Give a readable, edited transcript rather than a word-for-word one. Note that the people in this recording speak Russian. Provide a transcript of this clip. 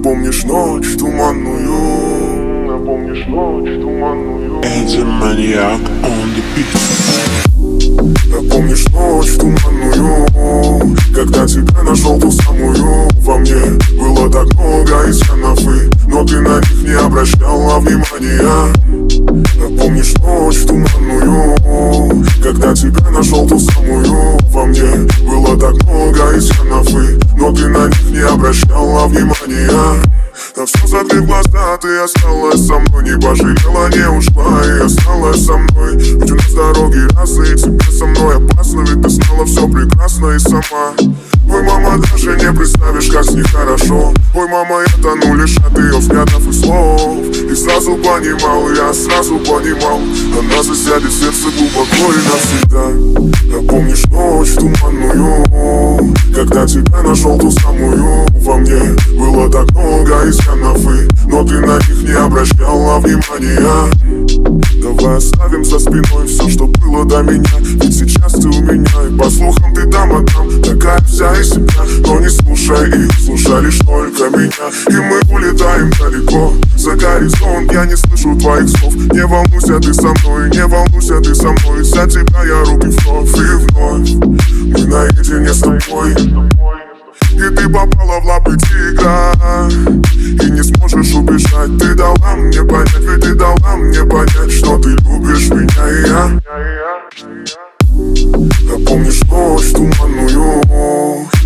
Напомнишь ночь туманную, напомнишь ночь туманную. Эдди Maniac on the beat. Напомнишь ночь туманную, когда тебя нашел ту самую. Во мне было так много изъянов, но ты на них не обращала внимания. Напомнишь ночь туманную, когда тебя нашел ту самую. Во мне было так много изъянов, но ты на них не обращала внимания. На все закрыв глаза, ты осталась со мной, не пожалела, не ушла и осталась со мной. Ведь у нас дороги разные, тебе со мной опасно, ведь ты знала все прекрасно и сама. Ой, мама, даже не представишь, как с ней хорошо. Ой, мама, я тону лишь от ее взглядов и слов. И сразу понимал, я сразу понимал, она засядет в сердце глубоко и навсегда. Напомнишь ночь туманную, когда тебя нашел ту самую. Во мне было так много изъянов, но ты на них не обращала внимания. Давай оставим за спиной все, что было до меня, ведь сейчас ты у меня, и по слухам ты там одна, такая вся из себя. Но не слушай их, слушай лишь только меня, и мы улетаем далеко за горизонт. Я не слышу твоих слов, не волнуйся ты со мной, не волнуйся ты со мной. За тебя я руки вновь и вновь, мы наедине с тобой. И ты попала в лапы тигра, и не сможешь убежать. Ты дала мне понять, ведь ты дала мне понять, что ты любишь меня и я. Напомнишь ночь туманную,